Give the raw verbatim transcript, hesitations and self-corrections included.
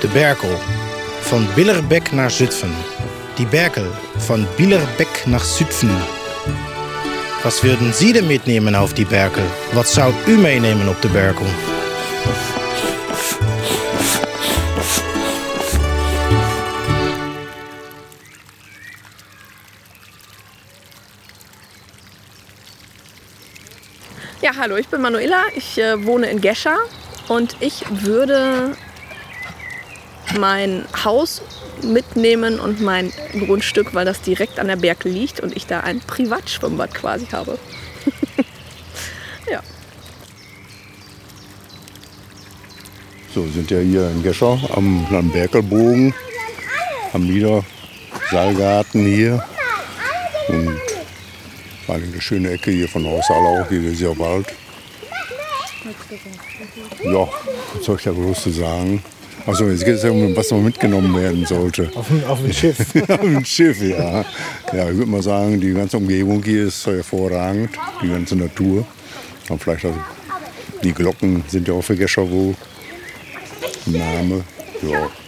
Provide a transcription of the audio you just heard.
de Berkel. Von Billerbeck naar Zutphen. Die Berkel von Billerbeck nach Zutphen. Was würden Sie denn mitnehmen auf die Berkel? Was zou u meenemen op de Berkel? Ja, hallo, ich bin Manuela, ich äh, wohne in Gescher und ich würde mein Haus mitnehmen und mein Grundstück, weil das direkt an der Berkel liegt und ich da ein Privatschwimmbad quasi habe. Ja. So, wir sind ja hier in Gescher am, am Berkelbogen, haben wieder Seilgarten hier und eine schöne Ecke hier von Haus Allau, hier ist ja Wald. Ja, was soll ich da groß zu sagen? Achso, jetzt geht es ja um, was noch mitgenommen werden sollte. Auf ein, auf ein Schiff. Auf ein Schiff, ja. Ja, ich würde mal sagen, die ganze Umgebung hier ist hervorragend, die ganze Natur. Und vielleicht also, die Glocken sind ja auch für Gescher wo. Name, ja.